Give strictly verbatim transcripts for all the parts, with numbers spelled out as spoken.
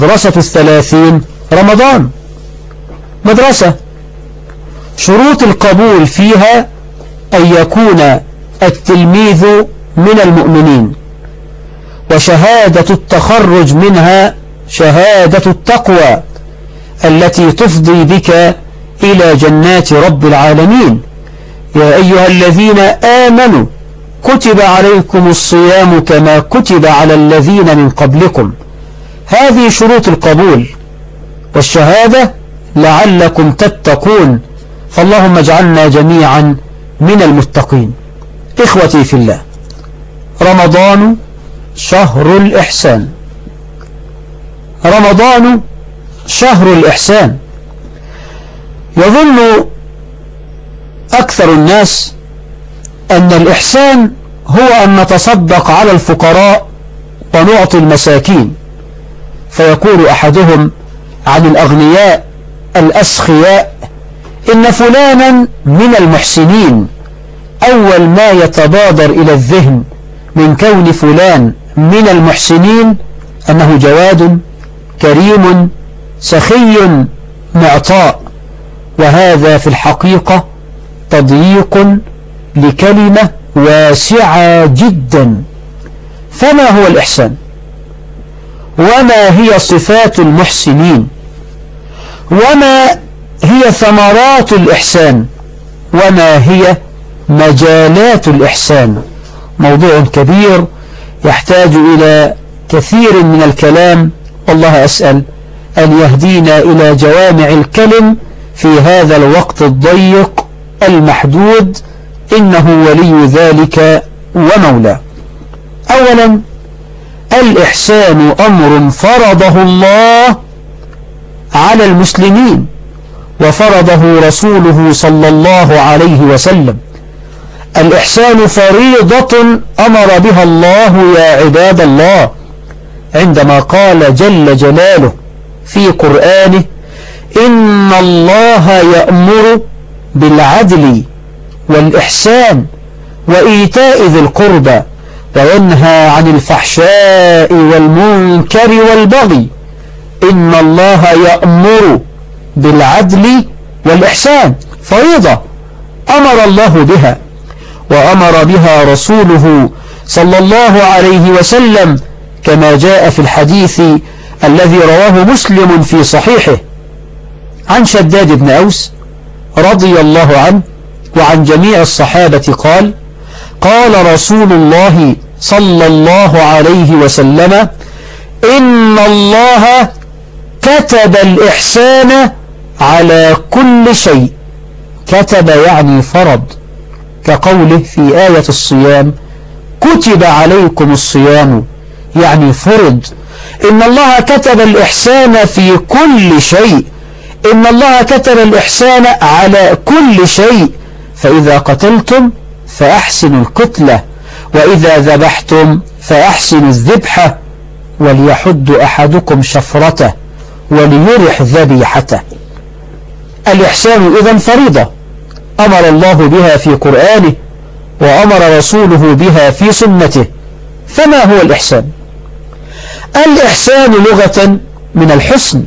مدرسة الثلاثين رمضان مدرسة شروط القبول فيها أن يكون التلميذ من المؤمنين، وشهادة التخرج منها شهادة التقوى التي تفضي بك إلى جنات رب العالمين. يا أيها الذين آمنوا كتب عليكم الصيام كما كتب على الذين من قبلكم. هذه شروط القبول والشهادة لعلكم تتقون، فاللهم اجعلنا جميعا من المتقين. إخوتي في الله، رمضان شهر الإحسان، رمضان شهر الإحسان. يظن أكثر الناس أن الإحسان هو أن نتصدق على الفقراء ونعطي المساكين، فيقول أحدهم عن الأغنياء الأسخياء إن فلانا من المحسنين. أول ما يتبادر إلى الذهن من كون فلان من المحسنين أنه جواد كريم سخي معطاء، وهذا في الحقيقة تضييق لكلمة واسعة جدا. فما هو الإحسان؟ وما هي صفات المحسنين؟ وما هي ثمرات الإحسان؟ وما هي مجالات الإحسان؟ موضوع كبير يحتاج إلى كثير من الكلام، والله أسأل أن يهدينا إلى جوامع الكلم في هذا الوقت الضيق المحدود، إنه ولي ذلك ومولاه. أولا، الإحسان أمر فرضه الله على المسلمين، وفرضه رسوله صلى الله عليه وسلم. الإحسان فريضة أمر بها الله يا عباد الله، عندما قال جل جلاله في قرآنه: إن الله يأمر بالعدل والإحسان وإيتاء ذي القربى وينهى عن الفحشاء والمنكر والبغي. إن الله يأمر بالعدل والإحسان، فريضة أمر الله بها، وأمر بها رسوله صلى الله عليه وسلم، كما جاء في الحديث الذي رواه مسلم في صحيحه عن شداد بن أوس رضي الله عنه وعن جميع الصحابة قال: قال رسول الله صلى الله عليه وسلم: إن الله كتب الإحسان على كل شيء. كتب يعني فرض، كقوله في آية الصيام: كتب عليكم الصيام، يعني فرض. إن الله كتب الإحسان في كل شيء، إن الله كتب الإحسان على كل شيء. فإذا قتلتم فأحسنوا القتلة، وإذا ذبحتم فأحسنوا الذبحة، وليحد أحدكم شفرته وليرح ذبيحته. الإحسان إذن فريضة أمر الله بها في قرآنه، وأمر رسوله بها في سنته. فما هو الإحسان؟ الإحسان لغة من الحسن،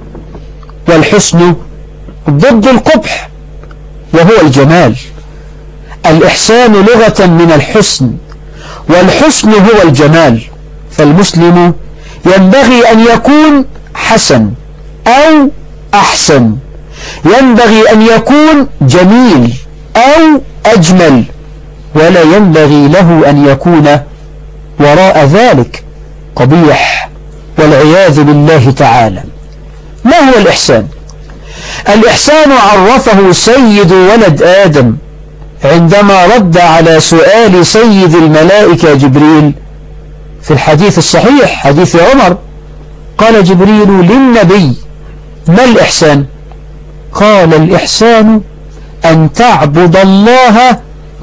والحسن ضد القبح وهو الجمال. الإحسان لغة من الحسن، والحسن هو الجمال. فالمسلم ينبغي أن يكون حسن أو أحسن، ينبغي أن يكون جميل أو أجمل، ولا ينبغي له أن يكون وراء ذلك قبيح والعياذ بالله تعالى. ما هو الإحسان؟ الإحسان عرفه سيد ولد آدم عندما رد على سؤال سيد الملائكة جبريل في الحديث الصحيح حديث عمر. قال جبريل للنبي: ما الإحسان؟ قال: الإحسان أن تعبد الله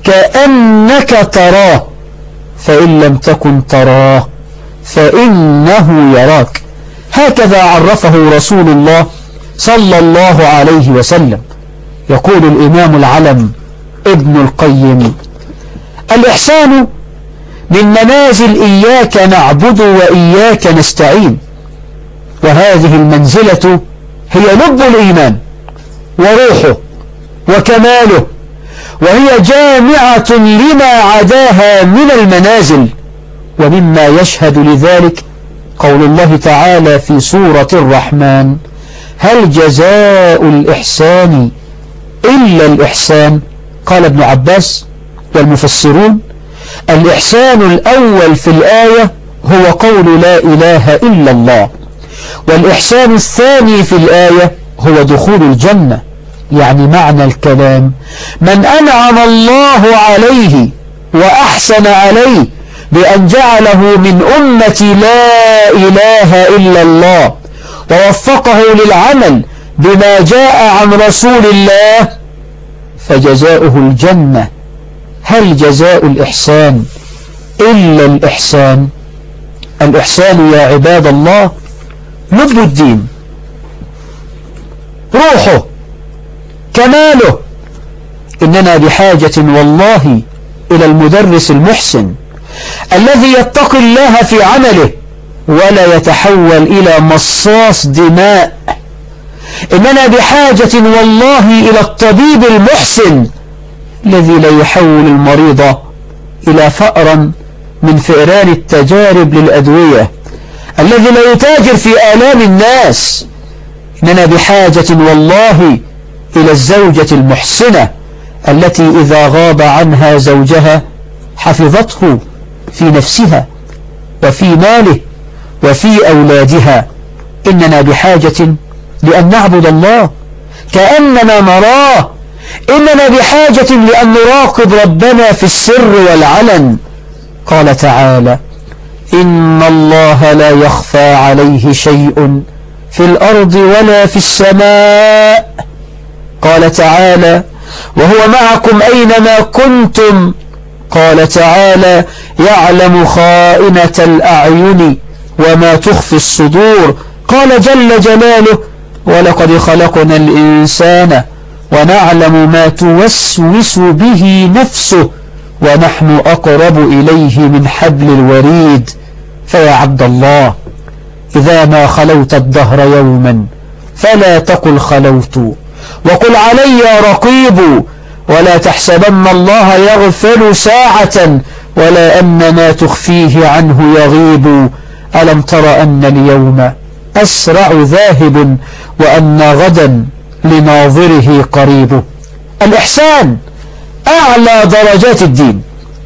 كأنك تراه، فإن لم تكن تراه فإنه يراك. هكذا عرفه رسول الله صلى الله عليه وسلم. يقول الإمام العلم ابن القيم: الإحسان من منازل إياك نعبد وإياك نستعين. وهذه المنزلة هي لب الإيمان وروحه وكماله، وهي جامعة لما عداها من المنازل. ومما يشهد لذلك قول الله تعالى في سورة الرحمن: هل جزاء الإحسان إلا الإحسان؟ قال ابن عباس والمفسرون: الإحسان الأول في الآية هو قول لا إله إلا الله، والإحسان الثاني في الآية هو دخول الجنة. يعني معنى الكلام: من أنعم الله عليه وأحسن عليه بأن جعله من أمة لا إله إلا الله ووفقه للعمل بما جاء عن رسول الله، فجزاؤه الجنة. هل جزاء الإحسان إلا الإحسان؟ الإحسان يا عباد الله لب الدين، روحه، كماله. إننا بحاجة والله إلى المدرس المحسن الذي يتقي الله في عمله ولا يتحول إلى مصاص دماء. إننا بحاجة والله إلى الطبيب المحسن الذي لا يحول المريض إلى فأرا من فئران التجارب للأدوية، الذي لا يتاجر في آلام الناس. إننا بحاجة والله إلى الزوجة المحسنة التي إذا غاب عنها زوجها حفظته في نفسها وفي ماله وفي أولادها. إننا بحاجة لأن نعبد الله كأننا نراه. إننا بحاجة لأن نراقب ربنا في السر والعلن. قال تعالى: إن الله لا يخفى عليه شيء في الأرض ولا في السماء. قال تعالى: وهو معكم أينما كنتم. قال تعالى: يعلم خائنة الأعين وما تخفي الصدور. قال جل جلاله: ولقد خلقنا الإنسان ونعلم ما توسوس به نفسه ونحن أقرب إليه من حبل الوريد. فيا عبد الله، إذا ما خلوت الدهر يوما فلا تقل خلوت، وقل علي رقيب، ولا تحسبن الله يغفل ساعة ولا أن ما تخفيه عنه يغيب. ألم تر أن اليوم أسرع ذاهب وأن غدا لناظره قريب. الإحسان أعلى درجات الدين،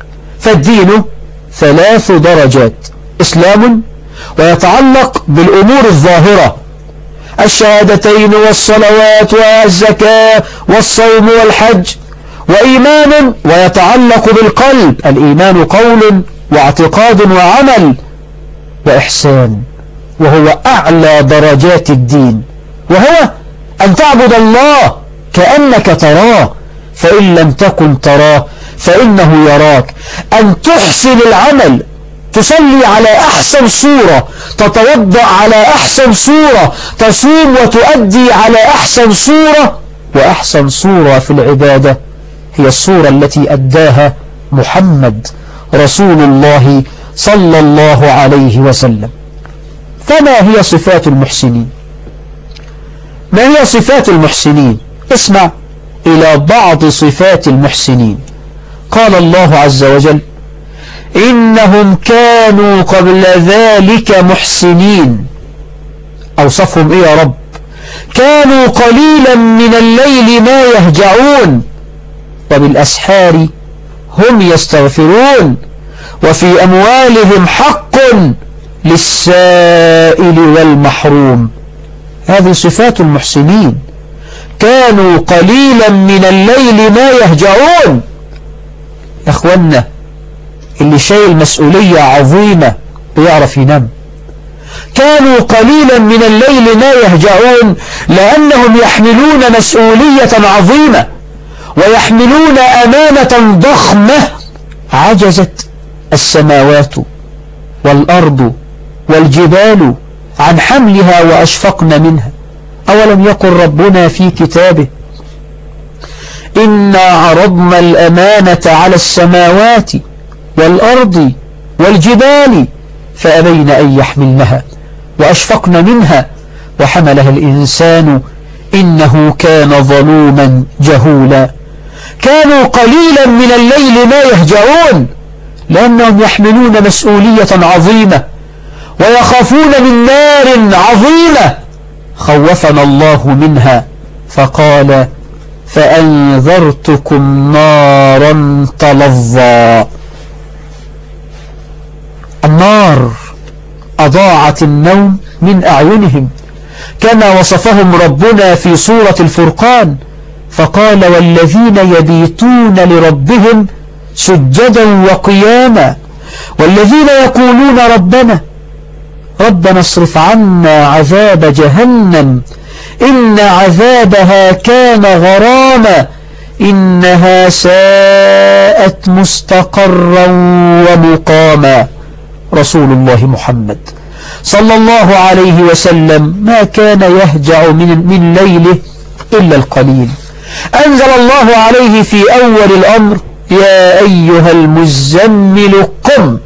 فالدين ثلاث درجات: إسلام، ويتعلق بالأمور الظاهرة، الشهادتين والصلوات والزكاة والصوم والحج، وإيمان، ويتعلق بالقلب، الإيمان قول واعتقاد وعمل، وإحسان، وهو أعلى درجات الدين، وهو أن تعبد الله كأنك تراه، فإن لم تكن تراه فإنه يراك. أن تحسن العمل، تصلي على أحسن صورة، تتوضأ على أحسن صورة، تصوم وتؤدي على أحسن صورة. وأحسن صورة في العبادة هي الصورة التي أداها محمد رسول الله صلى الله عليه وسلم. فما هي صفات المحسنين؟ ما هي صفات المحسنين؟ اسمع إلى بعض صفات المحسنين. قال الله عز وجل: إنهم كانوا قبل ذلك محسنين. أوصفهم إيه يا رب؟ كانوا قليلا من الليل ما يهجعون وبالأسحار هم يستغفرون وفي أموالهم حق للسائل والمحروم. هذه صفات المحسنين. كانوا قليلا من الليل ما يهجعون. يا أخوانا، اللي شايل مسؤولية عظيمة بيعرف ينام. كانوا قليلا من الليل ما يهجعون لأنهم يحملون مسؤولية عظيمة ويحملون أمانة ضخمة عجزت السماوات والأرض والجبال عن حملها وأشفقن منها. أولم يقل ربنا في كتابه: إنا عرضنا الأمانة على السماوات والأرض والجبال فأبين أن يحملنها وأشفقن منها وحملها الإنسان إنه كان ظلوما جهولا. كانوا قليلا من الليل ما يهجعون لأنهم يحملون مسؤولية عظيمة ويخافون من نار عظيمة خوفنا الله منها فقال فأنذرتكم نارا تلظى. النار أضاعت النوم من أعينهم كما وصفهم ربنا في سورة الفرقان فقال والذين يبيتون لربهم سجدا وقياما والذين يقولون ربنا ربنا اصرف عنا عذاب جهنم إن عذابها كان غراما إنها ساءت مستقرا ومقاما. رسول الله محمد صلى الله عليه وسلم ما كان يهجع من, من ليله إلا القليل. أنزل الله عليه في أول الأمر يا أيها المزمل قم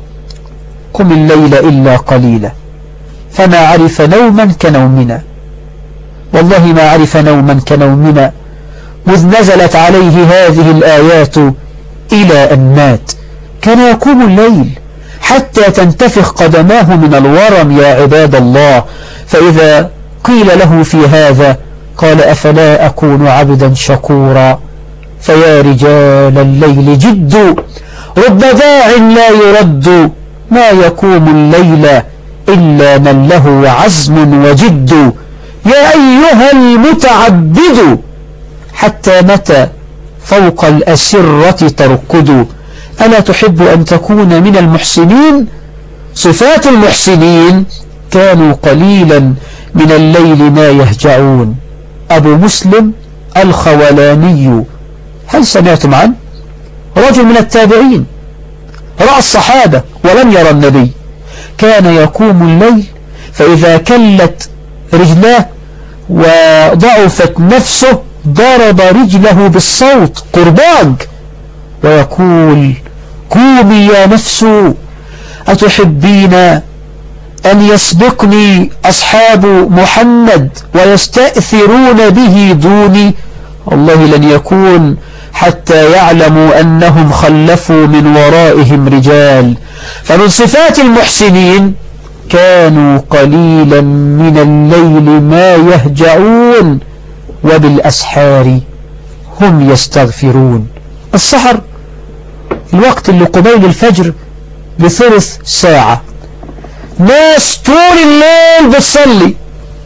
قم الليل إلا قليلا فما عرف نوما كنومنا والله ما عرف نوما كنومنا مذ نزلت عليه هذه الآيات إلى أن مات. كان يقوم الليل حتى تنتفخ قدماه من الورم يا عباد الله فإذا قيل له في هذا قال أفلا أكون عبدا شكورا. فيا رجال الليل جد رب داع لا يرد ما يقوم الليل إلا من له عزم وجد. يا أيها المتعبد حتى متى فوق الأسرة تركد ألا تحب أن تكون من المحسنين؟ صفات المحسنين كانوا قليلا من الليل ما يهجعون. أبو مسلم الخولاني هل سمعتم عنه؟ رجل من التابعين رأى الصحابة ولم يرى النبي. كان يقوم الليل فإذا كلت رجلاه وضعفت نفسه ضرب رجله بالصوت قرباج ويقول قومي يا نفس أتحبين أن يسبقني أصحاب محمد ويستأثرون به دوني؟ والله لن يكون حتى يعلموا أنهم خلفوا من ورائهم رجال. فمن صفات المحسنين كانوا قليلا من الليل ما يهجعون وبالأسحار هم يستغفرون. السحر الوقت اللي قبيل الفجر بثلث ساعة ناس طول الليل بتصلي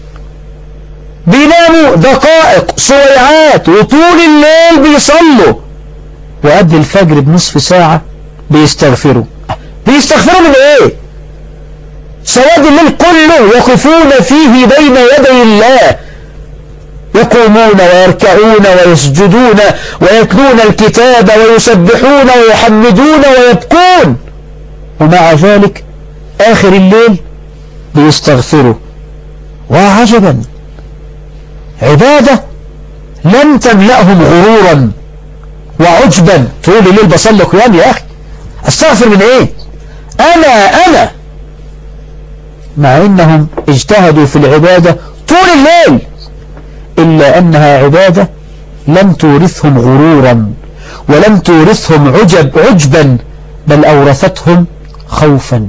بيناموا دقائق صويعات وطول الليل بيصلوا وقبل الفجر بنصف ساعة بيستغفروا. بيستغفروا من ايه؟ سواد الليل كله يقفون فيه بين يدي الله يقومون ويركعون ويسجدون ويتلون الكتاب ويسبحون ويحمدون ويبكون ومع ذلك آخر الليل بيستغفروا. وعجبا عبادة لم تملأهم غرورا وعجبا. طول الليل بصلي قيام يا أخي استغفر من ايه؟ أنا أنا مع إنهم اجتهدوا في العبادة طول الليل إلا أنها عبادة لم تورثهم غرورا ولم تورثهم عجب عجبا بل أورثتهم خوفا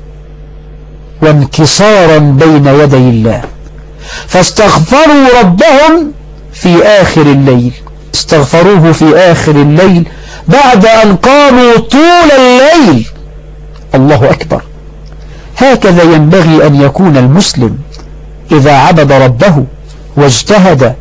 وانكسارا بين يدي الله. فاستغفروا ربهم في آخر الليل استغفروه في آخر الليل بعد أن قاموا طول الليل. الله أكبر. هكذا ينبغي أن يكون المسلم إذا عبد ربه واجتهد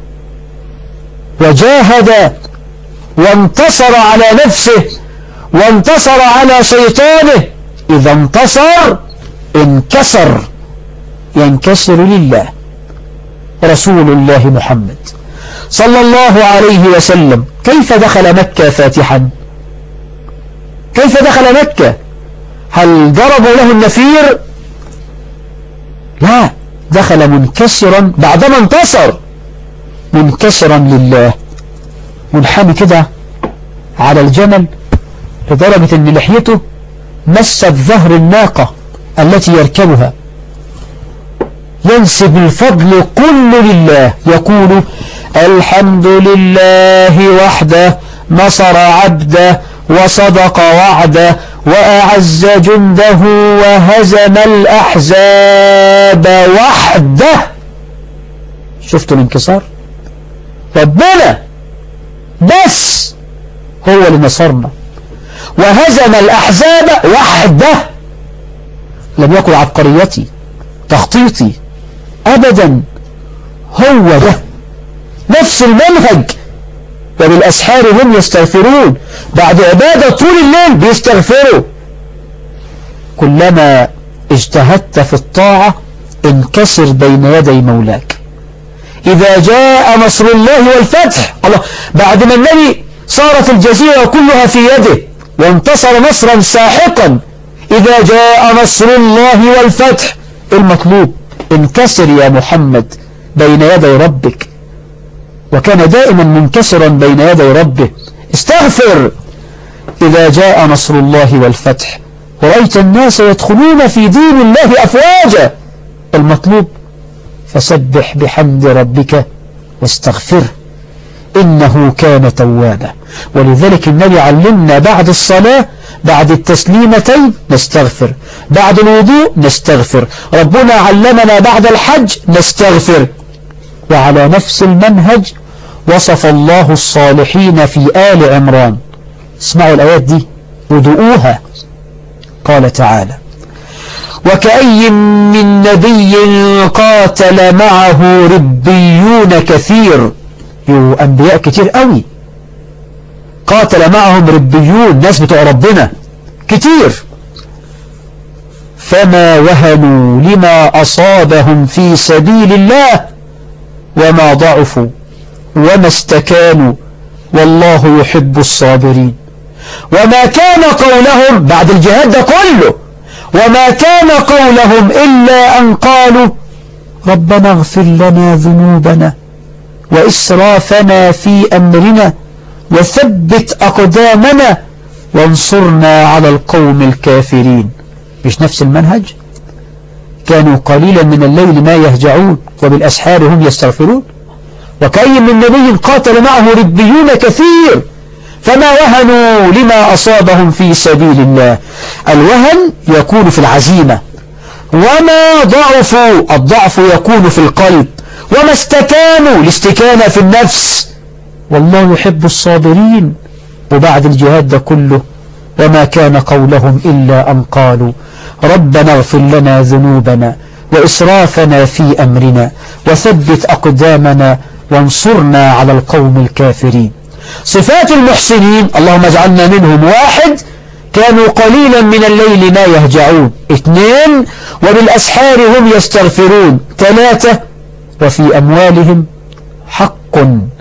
وجاهد وانتصر على نفسه وانتصر على شيطانه. إذا انتصر انكسر ينكسر لله. رسول الله محمد صلى الله عليه وسلم كيف دخل مكة فاتحا؟ كيف دخل مكة؟ هل ضربوا له النفير؟ لا، دخل منكسرا بعدما انتصر منكسرا لله منحني كده على الجمل لدرجة ان لحيته مست ظهر الناقة التي يركبها ينسب الفضل كله لله، يقول الحمد لله وحده نصر عبده وصدق وعده وأعز جنده وهزم الأحزاب وحده. شفتوا الانكسار؟ ربنا بس هو اللي نصرنا، وهزم الأحزاب وحده. لم يكن عبقريتي تخطيطي أبدا، هو ده نفس المنهج. وبالأسحار هم يستغفرون، بعد عبادة طول الليل بيستغفروا. كلما اجتهدت في الطاعة انكسر بين يدي مولاك. إذا جاء نصر الله والفتح، الله بعد ما النبي صارت الجزيرة كلها في يده وانتصر نصرا ساحقا، إذا جاء نصر الله والفتح المطلوب انكسر يا محمد بين يدي ربك. وكان دائما منكسرا بين يدي ربه. استغفر إذا جاء نصر الله والفتح ورأيت الناس يدخلون في دين الله أفواجا. المطلوب فسبح بحمد ربك واستغفره إنه كان توابا. ولذلك النبي علمنا بعد الصلاة بعد التسليمتين نستغفر، بعد الوضوء نستغفر، ربنا علمنا بعد الحج نستغفر. وعلى نفس المنهج وصف الله الصالحين في آل عمران. اسمعوا الآيات دي ودؤوها. قال تعالى وكأي من نبي قاتل معه ربيون كثير. يو أنبياء كتير قوي قاتل معهم ربيون، ناس بتوع ربنا كتير، فما وهنوا لما أصابهم في سبيل الله وما ضعفوا وما استكانوا والله يحب الصابرين. وما كان قولهم بعد الجهاد ده كله، وما كان قولهم إلا أن قالوا ربنا اغفر لنا ذنوبنا وإسرافنا في أمرنا وثبت أقدامنا وانصرنا على القوم الكافرين. مش نفس المنهج؟ كانوا قليلا من الليل ما يهجعون وبالأسحار هم يستغفرون. وكأي من نبي قاتل معه ربيون كثير فما وهنوا لما أصابهم في سبيل الله. الوهن يكون في العزيمة، وما ضعفوا الضعف يكون في القلب، وما استكانوا الاستكانة في النفس. والله يحب الصابرين. وبعد الجهاد ده كله وما كان قولهم إلا أن قالوا ربنا اغفر لنا ذنوبنا وإسرافنا في أمرنا وثبت أقدامنا وانصرنا على القوم الكافرين. صفات المحسنين اللهم اجعلنا منهم: واحد، كانوا قليلا من الليل ما يهجعون. اثنين، وبالأسحار هم يستغفرون. ثلاثة، وفي أموالهم حق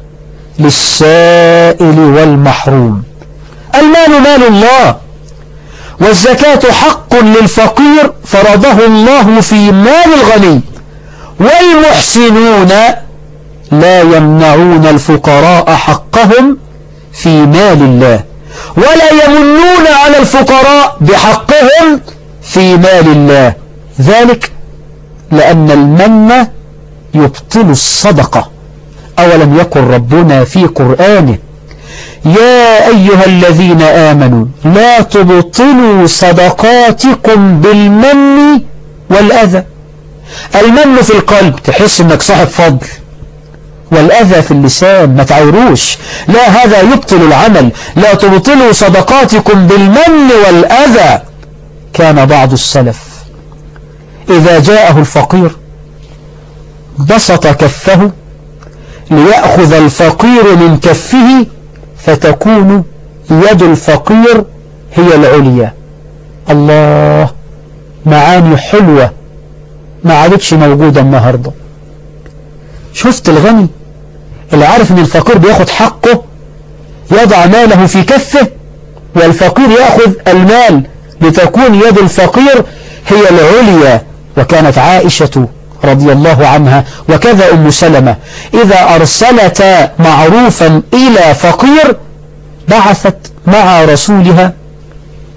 للسائل والمحروم. المال مال الله، والزكاة حق للفقير فرضه الله في مال الغني. والمحسنون لا يمنعون الفقراء حقهم في مال الله، ولا يمنون على الفقراء بحقهم في مال الله. ذلك لأن المن يبطل الصدقة. أولم يقل ربنا في قرآنه: يا أيها الذين آمنوا لا تبطلوا صدقاتكم بالمن والأذى. المن في القلب تحس انك صاحب فضل، والأذى في اللسان ما تعيروش. لا، هذا يبطل العمل. لا تبطلوا صدقاتكم بالمن والأذى. كان بعض السلف إذا جاءه الفقير بسط كفه ليأخذ الفقير من كفه فتكون يد الفقير هي العليا. الله، معاني حلوة ما عادتش موجودة النهاردة. شفت الغني اللي عارف ان الفقير بياخد حقه يضع ماله في كفه، والفقير يأخذ المال لتكون يد الفقير هي العليا. وكانت عائشة رضي الله عنها وكذا أم سلمة إذا أرسلت معروفا إلى فقير بعثت مع رسولها: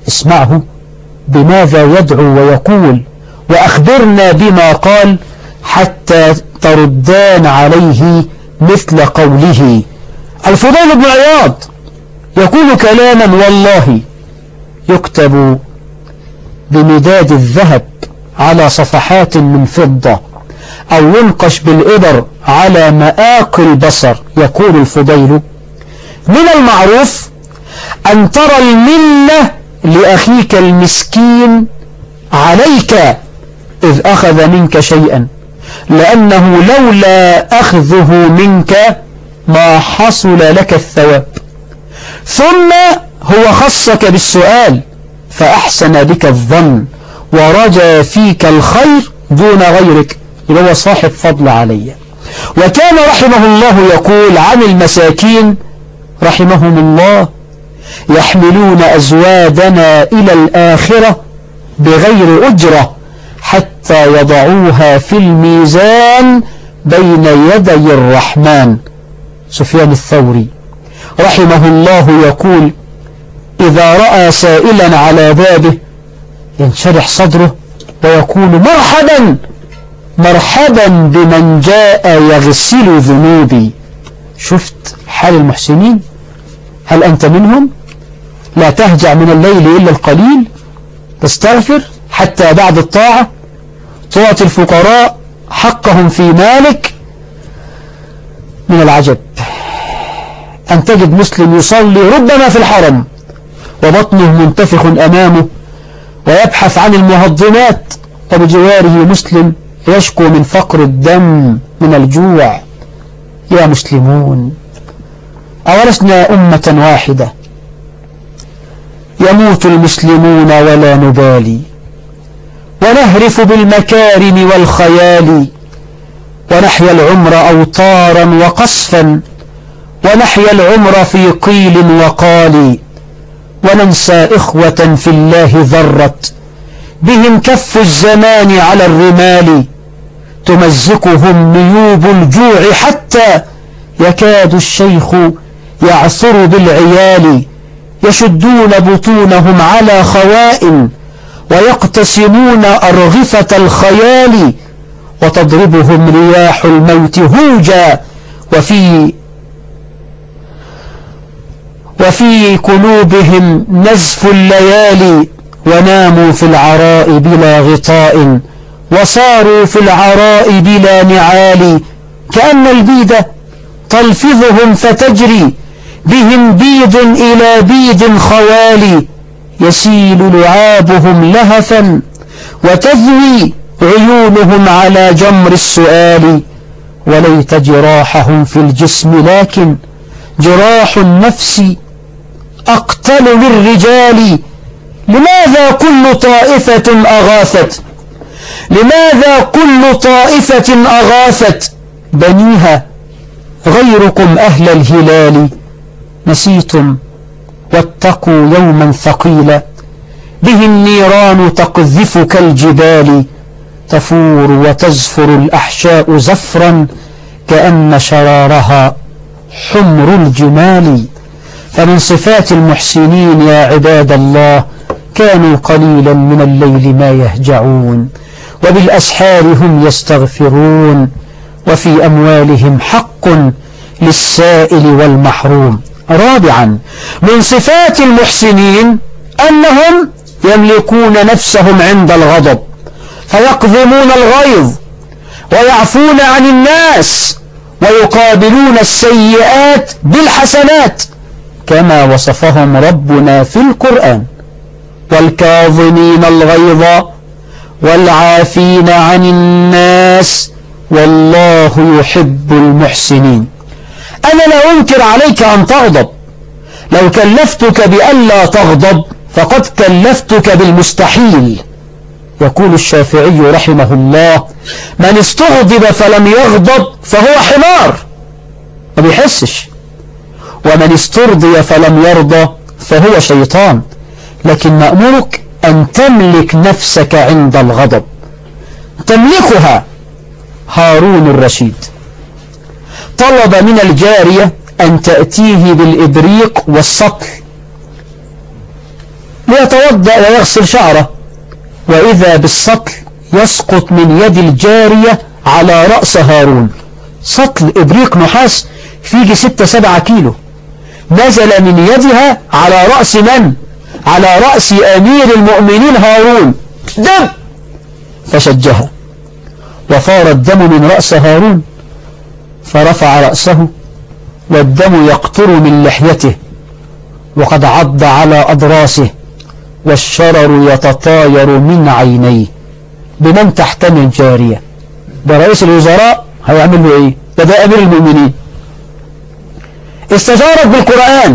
اسمعه بماذا يدعو ويقول وأخبرنا بما قال حتى تردان عليه مثل قوله. الفضيل بن عياض يقول كلاما والله يكتب بمداد الذهب على صفحات من فضة أو ينقش بالإبر على مآق البصر. يقول الفضيل: من المعروف أن ترى المنة لأخيك المسكين عليك إذ أخذ منك شيئا، لأنه لولا أخذه منك ما حصل لك الثواب، ثم هو خصك بالسؤال فأحسن بك الظن ورجى فيك الخير دون غيرك، اللي هو صاحب فضل علي. وكان رحمه الله يقول عن المساكين رحمهم الله: يحملون أزوادنا إلى الآخرة بغير أجرة حتى يضعوها في الميزان بين يدي الرحمن. سفيان الثوري رحمه الله يقول: إذا رأى سائلا على بابه ينشرح صدره ويقول: مرحبا مرحبا بمن جاء يغسل ذنوبي. شفت حال المحسنين؟ هل أنت منهم؟ لا تهجع من الليل إلا القليل، تستغفر حتى بعد الطاعة، تعطي الفقراء حقهم في مالك. من العجب أن تجد مسلم يصلي ربما في الحرم وبطنه منتفخ أمامه ويبحث عن المهضمات، وبجواره مسلم يشكو من فقر الدم من الجوع. يا مسلمون، أولسنا أمة واحدة؟ يموت المسلمون ولا نبالي، ونهرف بالمكارم والخيال، ونحيا العمر أوطارا وقصفا، ونحيا العمر في قيل وقال، وننسى إخوة في الله ذرت بهم كف الزمان على الرمال، تمزقهم نيوب الجوع حتى يكاد الشيخ يعثر بالعيال، يشدون بطونهم على خوائن ويقتسمون أرغفة الخيال، وتضربهم رياح الموت هوجا، وفي وفي قلوبهم نزف الليالي، وناموا في العراء بلا غطاء، وصاروا في العراء بلا نعال، كأن البيد تلفظهم فتجري بهم بيد إلى بيد خوالي، يسيل لعابهم لهفا وتذوي عيونهم على جمر السؤال، وليت جراحهم في الجسم لكن جراح النفس أقتل للرجال. لماذا كل طائفة أغاثت لماذا كل طائفة أغاثت بنيها غيركم أهل الهلال؟ نسيتم واتقوا يوما ثقيلا به النيران تقذف كالجبال، تفور وتزفر الأحشاء زفرا كأن شرارها حمر الجمال. فمن صفات المحسنين يا عباد الله: كانوا قليلا من الليل ما يهجعون، وبالأسحار هم يستغفرون، وفي أموالهم حق للسائل والمحروم. رابعا، من صفات المحسنين أنهم يملكون نفسهم عند الغضب، فيقضمون الغيظ ويعفون عن الناس، ويقابلون السيئات بالحسنات كما وصفهم ربنا في القرآن: والكاظمين الغيظ والعافين عن الناس والله يحب المحسنين. أنا لا أنكر عليك أن تغضب، لو كلفتك بألا تغضب فقد كلفتك بالمستحيل. يقول الشافعي رحمه الله: من استغضب فلم يغضب فهو حمار ما بيحسش، ومن استرضي فلم يرضى فهو شيطان. لكن نأمرك أن تملك نفسك عند الغضب، تملكها. هارون الرشيد طلب من الجارية أن تأتيه بالإبريق والسطل ليتوضأ ويغسل شعره، وإذا بالسطل يسقط من يد الجارية على رأس هارون، سطل إبريق نحاس فيه ستة سبعة كيلو، نزل من يدها على رأس من؟ على رأس أمير المؤمنين هارون، دم، فشجها وفار الدم من رأس هارون، فرفع رأسه والدم يقطر من لحيته وقد عض على أضراسه والشرر يتطاير من عينيه. بمن تحتمل جارية؟ ده رئيس الوزراء هيعمل له ايه؟ ده ده أمير المؤمنين. استجارت بالقرآن،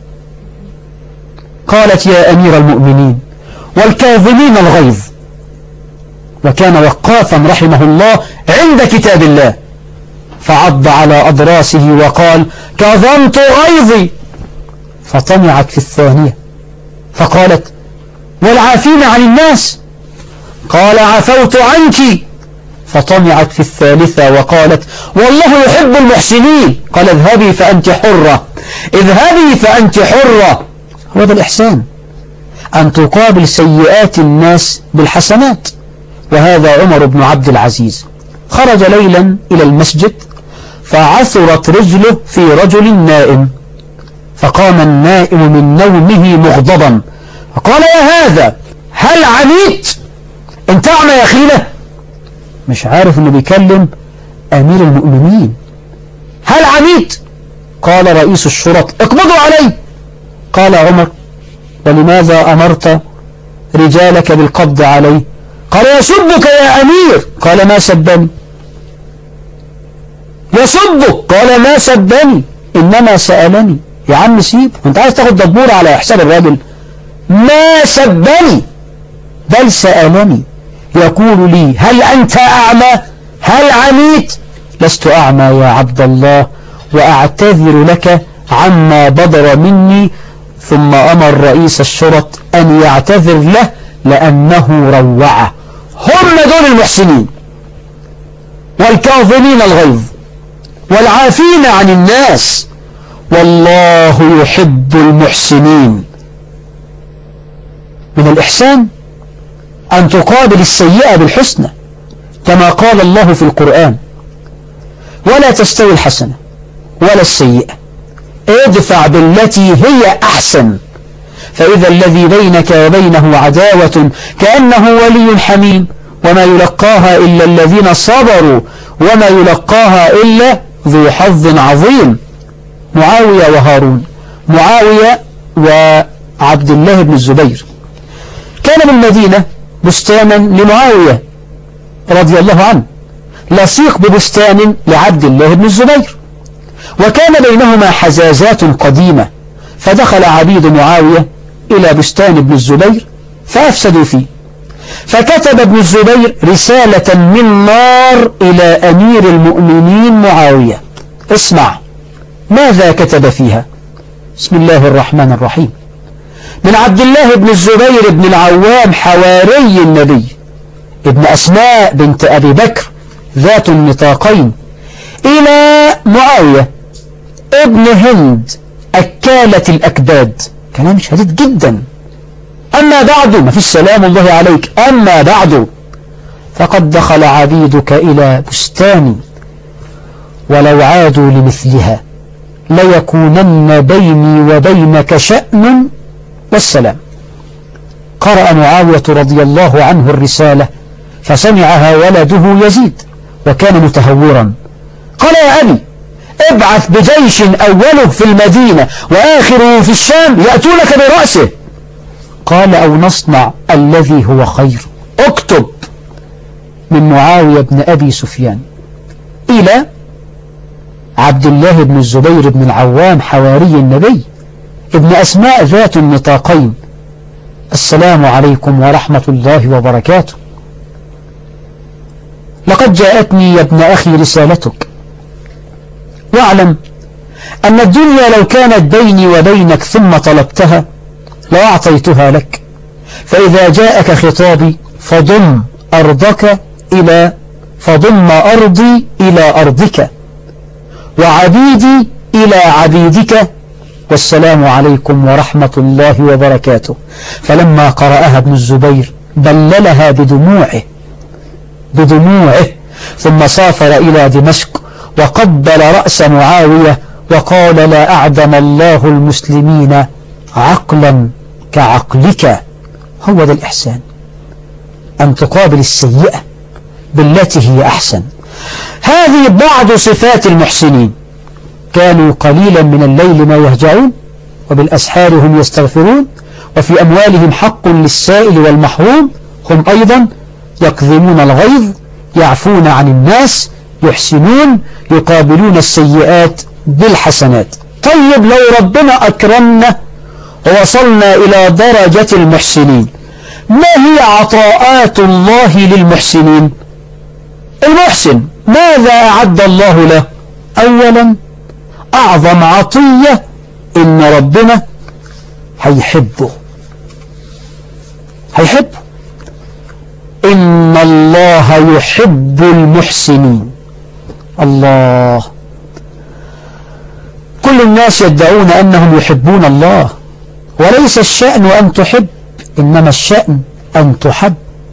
قالت يا أمير المؤمنين والكاظمين الغيظ، وكان وقافا رحمه الله عند كتاب الله، فعض على أضراسه وقال كظمت غيظي، فطمعت في الثانية فقالت والعافين عن الناس، قال عفوت عنك، فطمعت في الثالثة وقالت والله يحب المحسنين، قال اذهبي فأنت حرة، اذهبي فأنت حرة. هو ده الإحسان، أن تقابل سيئات الناس بالحسنات. وهذا عمر بن عبد العزيز خرج ليلا إلى المسجد فعثرت رجله في رجل نائم، فقام النائم من نومه مغضبا فقال يا هذا هل عميت؟ انت اعمى يا خيلة؟ مش عارف انه بيكلم امير المؤمنين. هل عميت؟ قال رئيس الشرطة اقبضوا عليه. قال عمر ولماذا امرت رجالك بالقبض عليه؟ قال يسبك يا امير. قال ما سبني. يسبك. قال ما سبني انما سألني. يا عم سيب، انت عايز تاخد دبورة على حساب الراجل؟ ما سبني بل سألني يقول لي هل أنت أعمى؟ هل عميت؟ لست أعمى يا عبد الله، وأعتذر لك عما بدر مني. ثم أمر رئيس الشرط أن يعتذر له لأنه روعه. هم دول المحسنين، والكاظمين الغيظ والعافين عن الناس، والله يحب المحسنين. من الإحسان أن تقابل السيئة بالحسنى، كما قال الله في القرآن ولا تستوي الحسنة ولا السيئة ادفع بالتي هي أحسن فإذا الذي بينك وبينه عداوة كأنه ولي حميم وما يلقاها إلا الذين صبروا وما يلقاها إلا ذو حظ عظيم. معاوية وهارون. معاوية وعبد الله بن الزبير كان بالمدينة بستانا لمعاوية رضي الله عنه لصيق ببستان لعبد الله بن الزبير، وكان بينهما حزازات قديمة، فدخل عبيد معاوية إلى بستان ابن الزبير فأفسدوا فيه، فكتب ابن الزبير رسالة من نار إلى أمير المؤمنين معاوية. اسمع ماذا كتب فيها. بسم الله الرحمن الرحيم. من عبد الله بن الزبير بن العوام حواري النبي ابن أسماء بنت أبي بكر ذات النطاقين إلى معاوية ابن هند أكالة الأكباد. كلام شديد جدا. أما بعد، ما في السلام الله عليك، أما بعد فقد دخل عبيدك إلى بستاني ولو عادوا لمثلها ليكونن بيني وبينك شأن والسلام. قرأ معاوية رضي الله عنه الرسالة فسمعها ولده يزيد وكان متهورا. قال يا أبي ابعث بجيش أوله في المدينة وآخره في الشام يأتونك برأسه. قال أو نصنع الذي هو خير. اكتب من معاوية بن أبي سفيان إلى عبد الله بن الزبير بن العوام حواري النبي ابن أسماء ذات النطاقين: السلام عليكم ورحمة الله وبركاته. لقد جاءتني يا ابن أخي رسالتك، واعلم أن الدنيا لو كانت بيني وبينك ثم طلبتها لأعطيتها لك، فإذا جاءك خطابي فضم أرضك إلى فضم أرضي إلى أرضك وعبيدي إلى عبيدك، والسلام عليكم ورحمة الله وبركاته. فلما قرأها ابن الزبير بللها بدموعه بدموعه ثم سافر إلى دمشق وقبل رأس معاوية وقال لا أعدم الله المسلمين عقلا كعقلك. هو ذا الإحسان، أن تقابل السيئة بالتي هي أحسن. هذه بعض صفات المحسنين. كانوا قليلا من الليل ما يهجعون وبالأسحار هم يستغفرون وفي أموالهم حق للسائل والمحروم. هم أيضا يكظمون الغيظ، يعفون عن الناس، يحسنون، يقابلون السيئات بالحسنات. طيب لو ربنا أكرمنا ووصلنا إلى درجة المحسنين، ما هي عطاءات الله للمحسنين؟ المحسن ماذا أعد الله له؟ أولا أعظم عطية إن ربنا هيحبه هيحبه إن الله يحب المحسنين. الله، كل الناس يدعون أنهم يحبون الله، وليس الشأن أن تحب، إنما الشأن أن تحب.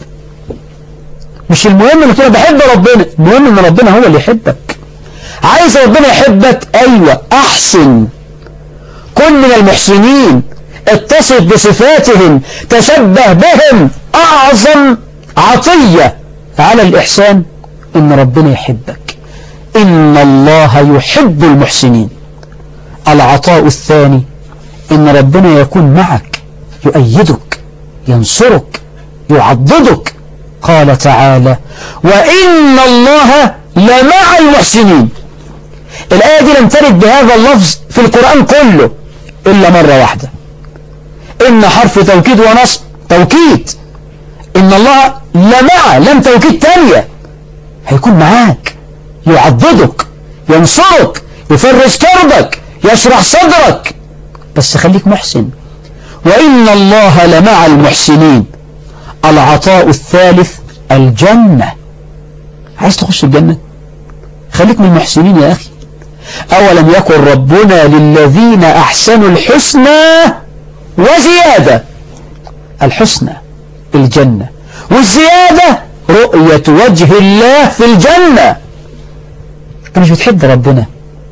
مش المهم أن تقول بحب ربنا، المهم أن ربنا هو اللي يحبك. عايز ربنا يحبك، أيوة أحسن، كن من المحسنين، اتصف بصفاتهم، تشبه بهم. أعظم عطية على الإحسان إن ربنا يحبك. إن الله يحب المحسنين. العطاء الثاني إن ربنا يكون معك، يؤيدك، ينصرك، يعضدك. قال تعالى وإن الله لمع المحسنين. الآية دي لم ترد بهذا اللفظ في القرآن كله إلا مرة واحدة. إن حرف توكيد ونصب، توكيد. إن الله لمع، لم توكيد تانية. هيكون معاك، يعضدك، ينصرك، يفرج كربك، يشرح صدرك، بس خليك محسن. وإن الله لمع المحسنين. العطاء الثالث الجنة. عايز تخش الجنة؟ خليك من المحسنين يا أخي. أولم يكن ربنا للذين أحسنوا الحسنى وزيادة. الحسنى الجنة، والزيادة رؤية وجه الله في الجنة. انت مش بتحب ربنا؟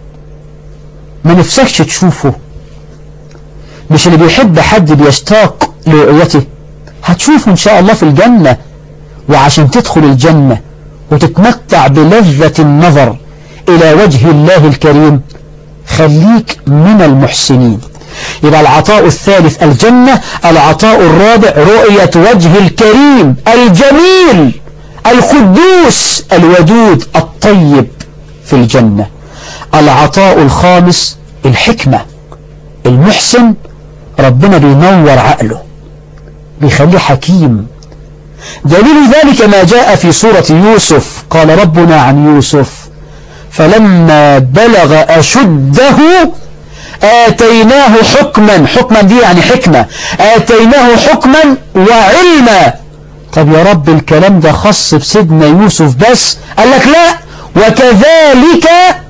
ما نفسكش تشوفه؟ مش اللي بيحب حد بيشتاق لرؤيته؟ هتشوفه إن شاء الله في الجنة. وعشان تدخل الجنة وتتمتع بلذة النظر إلى وجه الله الكريم، خليك من المحسنين. يبقى العطاء الثالث الجنة. العطاء الرابع رؤية وجه الكريم الجميل القدوس الودود الطيب في الجنة. العطاء الخامس الحكمة. المحسن ربنا بينور عقله، بيخليه حكيم. دليل ذلك ما جاء في سورة يوسف. قال ربنا عن يوسف فلما بلغ أشده آتيناه حكما. حكما دي يعني حكمة. آتيناه حكما وعلما. طب يا رب الكلام ده خاص بسيدنا يوسف بس؟ قال لك لا، وكذلك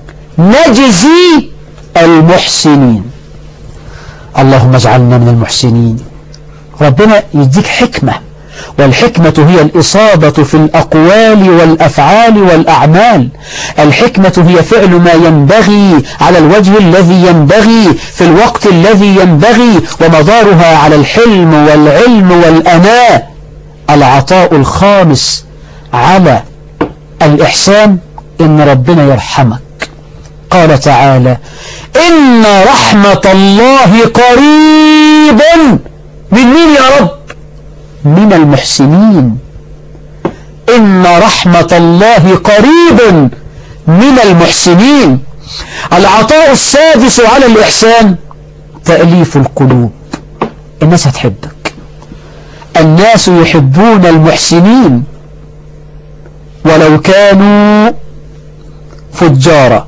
نجزي المحسنين. اللهم اجعلنا من المحسنين. ربنا يديك حكمة، والحكمة هي الإصابة في الأقوال والأفعال والأعمال. الحكمة هي فعل ما ينبغي على الوجه الذي ينبغي في الوقت الذي ينبغي، ومدارها على الحلم والعلم والأناة. العطاء الخامس على الإحسان إن ربنا يرحمك. قال تعالى إن رحمة الله قريب من مين يا رب؟ من المحسنين. إن رحمة الله قريب من المحسنين. العطاء السادس على الإحسان تأليف القلوب. الناس هتحبك. الناس يحبون المحسنين ولو كانوا فجارا،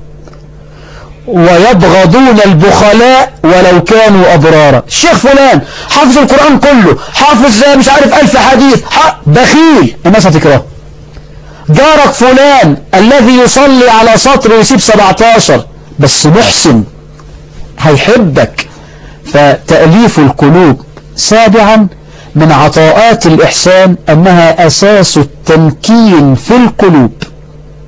ويبغضون البخلاء ولو كانوا أبرارا. الشيخ فلان حافظ القرآن كله، حافظ مش عارف ألف حديث، بخيل، الناس هتكرهه. جارك فلان الذي يصلي على سطر ويسيب سبعتاشر بس محسن، هيحبك. فتأليف القلوب. سابعا من عطاءات الإحسان أنها أساس التمكين في القلوب.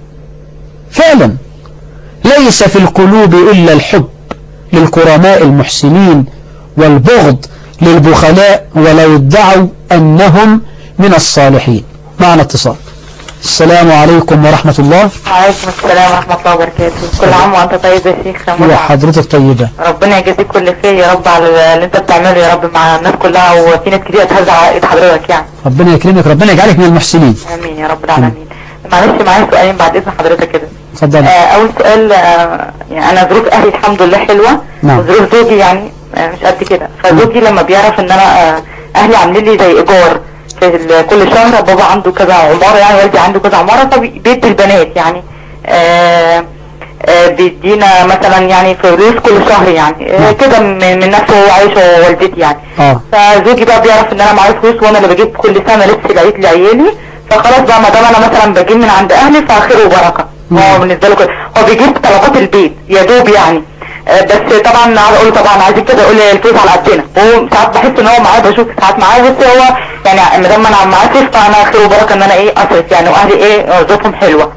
فعلا ليس في القلوب إلا الحب للكرماء المحسنين والبغض للبخلاء ولو ادعوا أنهم من الصالحين. معنا اتصال. السلام عليكم ورحمة الله. وعليكم السلام ورحمة الله وبركاته. كل عام وأنت طيب يا شيخ. وحضرتك طيبة. ربنا يجازيك كل خير يا رب على اللي انت بتعمله يا رب مع الناس كلها، وفي ناس كتير تهزع على ايد حضرتك يعني. ربنا يكرمك، ربنا يجعلك من المحسنين. امين يا رب العالمين. معلش معايا سؤالين بعد اذن حضرتك كده. اتفضل. آه اول سؤال، آه يعني انا ظروف اهلي الحمد لله حلوة. نعم. وظروف زوجي يعني آه مش قد كده، فزوجي لما بيعرف ان انا آه اهلي عاملين لي زي ايجار في كل شهر، بابا عنده كذا عمارة يعني، والدي عنده كذا عمارة، فبيدي البنات يعني آه آه بيدينا مثلا يعني فلوس كل شهر يعني آه كده من نفسه هو عايش ووالدتي يعني. اه فزوجي بقى بيعرف ان انا معايا فلوس وانا اللي بجيب كل سنة لبس العيد لعيالي، فخلاص بقى ما دام انا مثلا بجيب من عند اهلي فخير وبركة. هو بالنسبة له كده هو بيجيب طلبات البيت يا دوب يعني. بس طبعا عايز اقول طبعا عايزين كده اقول الفلوس على قدنا، هو ساعات بحس ان هو معايا، بشوف ساعات معايا، بس هو يعني ما دام انا معايا فلوس فانا خير وبركه ان انا ايه اصرف يعني، واهلي ايه ظروفهم حلوه.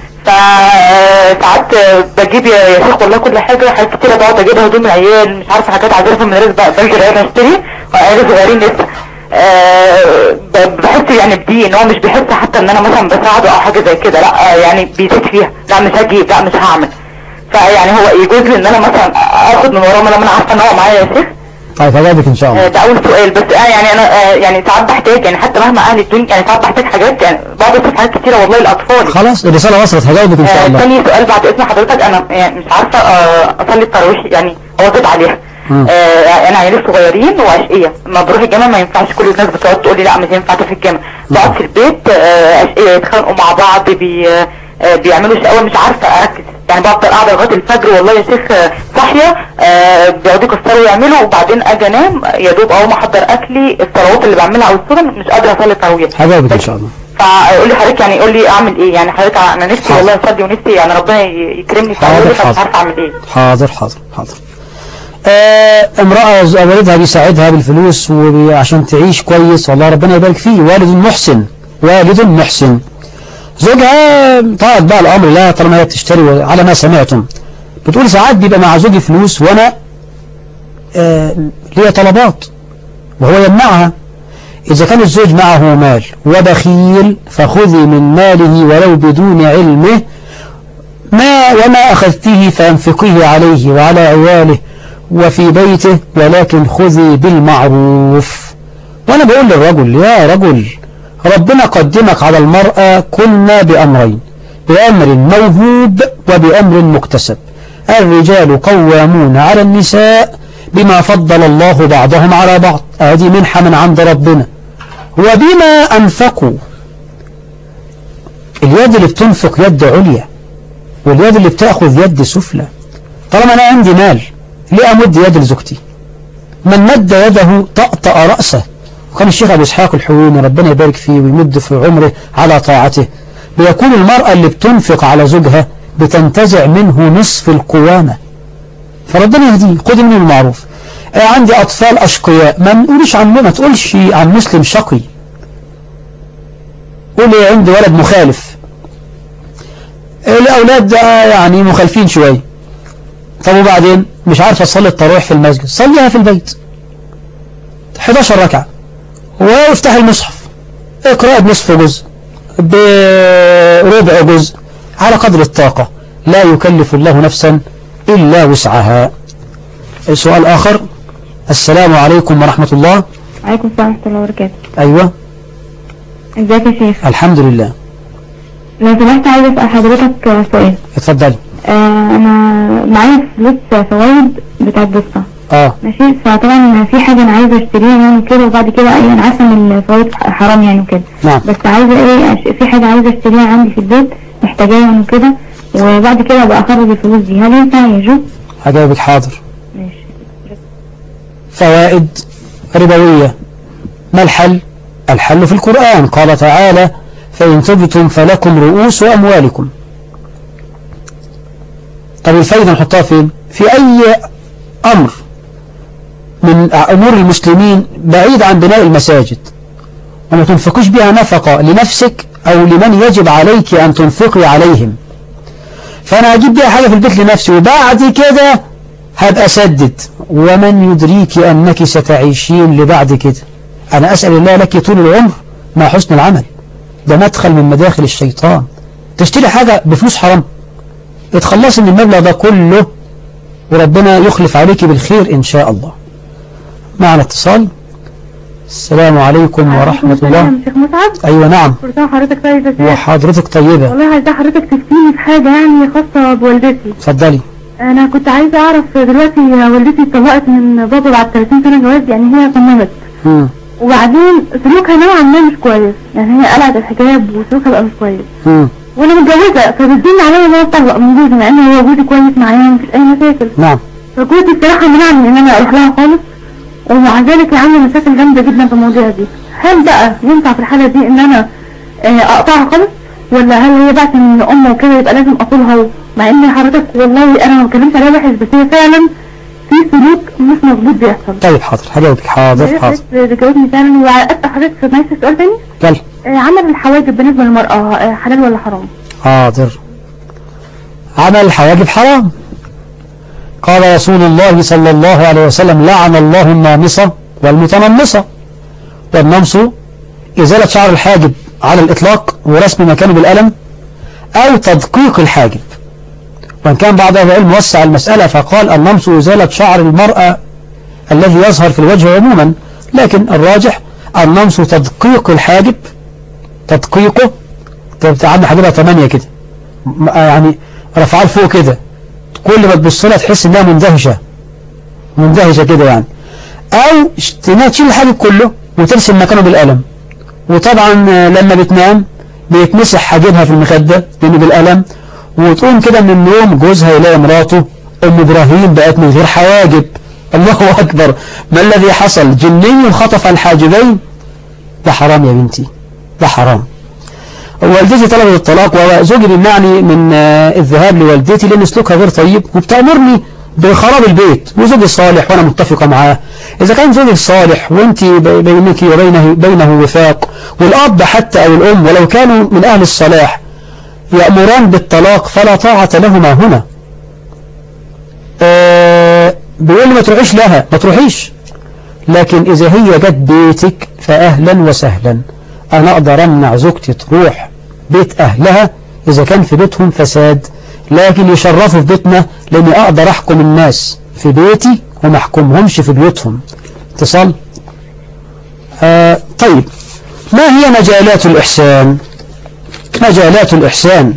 فساعات بجيب يا شيخ والله كل حاجه حاجات كتيره بقعد اجيبها، هدوم العيال مش عارفه حاجات عايزاها في المدارس بقى بنزل العيال اشتري وعيال صغيرين لسه. أه بحس يعني بدي ان هو مش بيحس حتى ان انا مثلا بساعده او حاجه زي كده، لا يعني بيزيد فيها، لا مش هجيب، لا مش هعمل. فيعني هو يجوز لي ان انا مثلا اخد من وراه لما انا عارفه ان هو معايا يا شيخ؟ طيب هجاوبك ان شاء الله. ده اول سؤال. بس آه يعني انا آه يعني ساعات بحتاج يعني حتى مهما اهلي الدنيا يعني ساعات بحتاج حاجات يعني بقعد اصرف حاجات كتيره والله لاطفالي. خلاص الرساله وصلت، هجاوبك ان شاء الله. ثاني آه سؤال بعد اذن حضرتك، انا يعني مش عارفه آه اصلي التراويح يعني اواظب عليها. آه انا عيالي صغيرين واشقيه، ما بروح الجامعه ما ينفعش كل الناس بتقعد تقول لي لا مش هينفع تروح الجامعه، بقعد في البيت آه اشقيه يتخانقوا مع بعض، بي آه بيعملوا شقاوه مش عارفه اركز يعني، بفضل قاعده لغايه الفجر والله يا شيخ صاحيه آه بيقعدوا يكسروا ويعملوا، وبعدين اجي انام يا دوب اول ما احضر اكلي الصلوات اللي بعملها او السنن مش قادره اصلي التراويح. هجاوبك ان شاء الله. فقول لي حضرتك يعني قول لي اعمل ايه يعني حضرتك، انا نفسي والله اصلي ونفسي يعني ربنا يكرمني في اولي، فمش عارفه اعمل ايه. حاضر حاضر حاضر. آه امرأة والدها بيساعدها بالفلوس وعشان تعيش كويس، والله ربنا يبارك فيه، والد محسن والد محسن. زوجها طاعت بقى الامر لا طالما هي بتشتري على ما سمعتم. بتقول ساعات بيبقى مع زوجي فلوس وانا آه ليا طلبات وهو يمنعها. اذا كان الزوج معه مال وبخيل فخذي من ماله ولو بدون علمه ما وما اخذتيه فانفقيه عليه وعلى عياله وفي بيته، ولكن خذي بالمعروف. وانا بقول للرجل يا رجل ربنا قدمك على المرأة كلنا بأمرين، بأمر موهوب وبأمر مكتسب. الرجال قوامون على النساء بما فضل الله بعضهم على بعض، هذه منحة من عند ربنا، وبما أنفقوا. اليد اللي بتنفق يد عليا واليد اللي بتأخذ يد سفلى. طالما أنا عندي مال ليه أمد يد لزوجتي؟ من مد يده طأطأ رأسه. وكان الشيخ أبو إسحاق الحويني ربنا يبارك فيه ويمد في عمره على طاعته بيكون المرأة اللي بتنفق على زوجها بتنتزع منه نصف القوامة، فربنا يهديه. خذي منه المعروف. آه عندي أطفال أشقياء، ما نقولش عن ما تقولش عن مسلم شقي، قولي عندي ولد مخالف. الأولاد آه يعني مخالفين شوية، طب وبعدين مش عارفة تصلي التراويح في المسجد، صليها في البيت احد عشر ركعة وافتح المصحف اقرأ بنصف جزء بربع جزء على قدر الطاقة، لا يكلف الله نفسا إلا وسعها. سؤال آخر. السلام عليكم ورحمة الله. عليكم السلام ورحمة الله وبركاته. أيوة ازيك يا شيخ؟ الحمد لله. لو سمحت عايز أسأل حضرتك سؤال. اتفضلي. آه أنا معايا فلوس فوائد بتاعت بصة اه ماشي، فطبعا في حاجة انا عايزة اشتريها يعني كده، وبعد كده ايه انا عارفة ان الفوائد حرام يعني وكده. نعم. بس عايزة ايه في حاجة عايزة اشتريها عندي في البيت محتاجاها يعني وكده، وبعد كده ابقى اخرج الفلوس دي، هل ينفع يجوز؟ هجاوبك حاضر. ماشي. فوائد ربوية، ما الحل؟ الحل في القرآن، قال تعالى فإن تبتم فلكم رؤوس أموالكم. طب الفايدة نحطها فين؟ في أي أمر من أمور المسلمين بعيد عن بناء المساجد، وما تنفقش بها نفقة لنفسك أو لمن يجب عليك أن تنفقي عليهم. فأنا هجيب بيها حاجة في البيت لنفسي وبعد كده هبقى أسدد. ومن يدريك أنك ستعيشين لبعد كده؟ أنا أسأل الله لك طول العمر مع حسن العمل. ده مدخل من مداخل الشيطان. تشتري حاجة بفلوس حرام، اتخلصي من المبلغ ده كله وربنا يخلف عليك بالخير إن شاء الله. معنا اتصال. السلام عليكم ورحمة الله. شيخ مسعد. أيوة نعم. كل سنة وحضرتك طيبة. وحضرتك طيبة. والله عايزة حضرتك تفتيني في حاجة يعني خاصة بوالدتي. اتفضلي. أنا كنت عايزة أعرف دلوقتي والدتي اتطلقت من بابا بعد ثلاثين سنة جواز، يعني هي صممت. امم وبعدين سلوكها نوعا ما مش كويس، يعني هي قلعت الحجاب وسلوكها بقى مش كويس. امم وانا متجوزة فبتدين عليا ان انا اتطلق من جوزي مع ان هو جوزي كويس معايا مفيش اي مشاكل. نعم. فكنت الصراحة منعني ان انا اروح لها خالص، ومع ذلك عندي مشاكل جامدة جدا في المواضيع دي. هل بقى ينفع في الحالة دي ان انا اقطعها خالص، ولا هل هي بقى من ام وكده يبقى لازم اقولها؟ مع ان حضرتك والله انا ما بتكلمش عليها وحش، بس هي فعلا في سلوك مش مظبوط بيحصل. طيب حاضر هجاوبك. حاضر حاضر تجاوبني فعلا. واسال حضرتك معلش سؤال ثاني. يلا. عمل الحواجب بالنسبة للمرأة حلال ولا حرام؟ حاضر. عمل الحواجب حرام. قال رسول الله صلى الله عليه وسلم: لعن الله النامصة والمتنمصة. والنمص إزالة شعر الحاجب على الإطلاق ورسم مكانه بالقلم، أو تدقيق الحاجب. وإن كان بعض أهل العلم وسع المسألة فقال النمص إزالة شعر المرأة الذي يظهر في الوجه عموما، لكن الراجح النمص تدقيق الحاجب، تدقيقه عندنا حاجبها ثمانية كده، يعني رفعها لفوق كده، كل ما تبص لها تحس انها مندهشة مندهشة كده يعني. او انها تشيل الحاجب كله وترسم مكانه بالقلم. وطبعا لما بتنام بيتمسح حاجبها في المخدة لانه بالقلم، وتقوم كده من النوم جوزها يلاقي مراته ام ابراهيم بقت من غير حواجب. الله اكبر، ما الذي حصل؟ جني خطف الحاجبين. ده حرام يا بنتي، ده حرام. والدتي طلبت الطلاق وزوجي بيمنعني من الذهاب لوالدتي لأن سلوكها غير طيب وبتأمرني بخراب البيت، وزوجي صالح وأنا متفقة معاه. إذا كان زوجك صالح وأنت بينك وبينه بينه وفاق، والأب حتى أو الأم ولو كانوا من أهل الصلاح يأمران بالطلاق فلا طاعة لهما هنا. أه بيقول لي ما تروحيش لها، ما تروحيش، لكن إذا هي جت بيتك فأهلا وسهلا. أنا أقدر أمنع زوجتي تروح بيت أهلها إذا كان في بيتهم فساد، لكن يشرفوا في بيتنا لأني أقدر أحكم الناس في بيتي وما أحكمهمش في بيوتهم. اتصال. آه طيب، ما هي مجالات الإحسان؟ مجالات الإحسان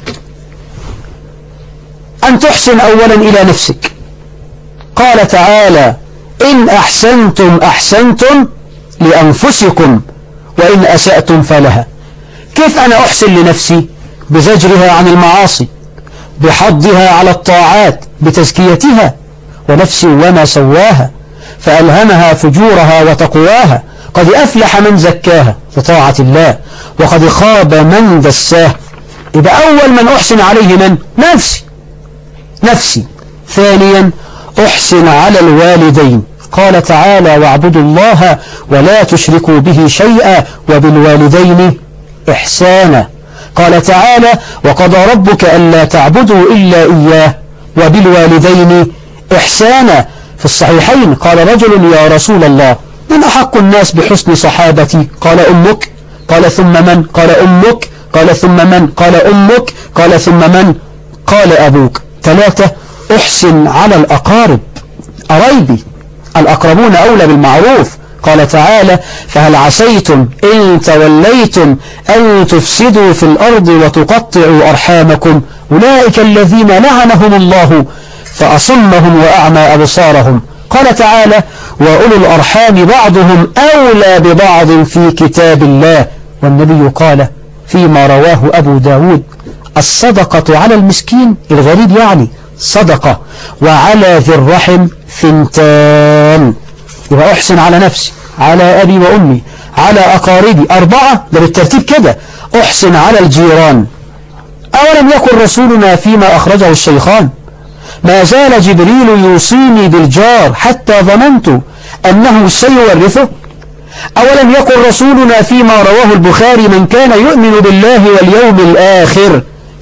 أن تحسن أولا إلى نفسك. قال تعالى: إن أحسنتم أحسنتم لأنفسكم وإن أسأتم فلها. كيف أنا أحسن لنفسي؟ بزجرها عن المعاصي، بحضها على الطاعات، بتزكيتها. ونفسي وما سواها فألهمها فجورها وتقواها، قد أفلح من زكاها بطاعة الله وقد خاب من دساها. إذا أول من أحسن عليه من؟ نفسي نفسي. ثانيا أحسن على الوالدين. قال تعالى: واعبدوا الله ولا تشركوا به شيئا وبالوالدين إحسانا. قال تعالى: وقضى ربك ألا تعبدوا إلا إياه وبالوالدين إحسانا. في الصحيحين قال رجل: يا رسول الله، من أحق الناس بحسن صحابتي؟ قال: أمك. قال: ثم من؟ قال: أمك. قال: ثم من؟ قال: أمك. قال: ثم من؟ قال: أبوك. ثلاثة: أحسن على الأقارب. قرايبي الأقربون أولى بالمعروف. قال تعالى: فهل عسيتم إن توليتم أن تفسدوا في الأرض وتقطعوا أرحامكم أولئك الذين لعنهم الله فأصمهم وأعمى أبصارهم. قال تعالى: وأولو الأرحام بعضهم أولى ببعض في كتاب الله. والنبي قال فيما رواه أبو داود: الصدقة على المسكين الغريب يعني صدقة، وعلى ذي الرحم ثنتان. يبقى أحسن على نفسي، على أبي وأمي، على أقاربي. أربعة، ده بالترتيب كده. أحسن على الجيران. أولم يكن رسولنا فيما أخرجه الشيخان: ما زال جبريل يوصيني بالجار حتى ظننت أنه سيورثه. أولم يكن رسولنا فيما رواه البخاري: من كان يؤمن بالله واليوم الآخر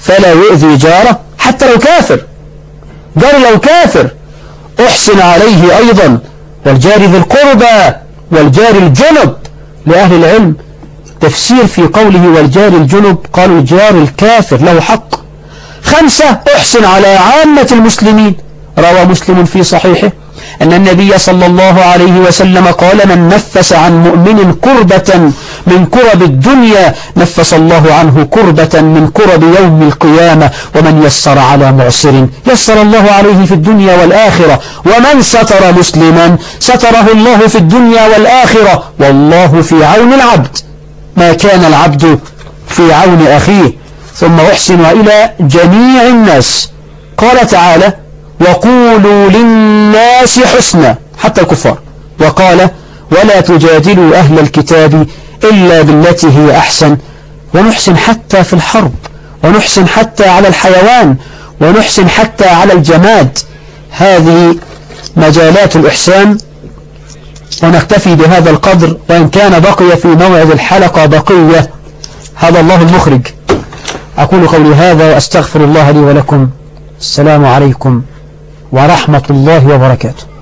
فلا يؤذي جاره حتى لو كافر، جار لو كافر أحسن عليه أيضا، والجار ذي القربى والجار الجنب. لأهل العلم تفسير في قوله والجار الجنب، قالوا الجار الكافر له حق. خمسة، أحسن على عامة المسلمين. روى مسلم في صحيحه أن النبي صلى الله عليه وسلم قال من نفس عن مؤمن كربة من كرب الدنيا نفس الله عنه كربة من كرب يوم القيامة، ومن يسر على معسر يسر الله عليه في الدنيا والآخرة، ومن ستر مسلما ستره الله في الدنيا والآخرة، والله في عون العبد ما كان العبد في عون أخيه. ثم أحسن إلى جميع الناس. قال تعالى وقولوا للناس حسنا، حتى الكفار. وقال ولا تجادلوا أهل الكتاب إلا بالتي هي أحسن. ونحسن حتى في الحرب، ونحسن حتى على الحيوان، ونحسن حتى على الجماد. هذه مجالات الإحسان. ونكتفي بهذا القدر، وإن كان بقي في موعد الحلقة بقية. هذا الله المخرج. أقول قولي هذا وأستغفر الله لي ولكم. السلام عليكم ورحمة الله وبركاته.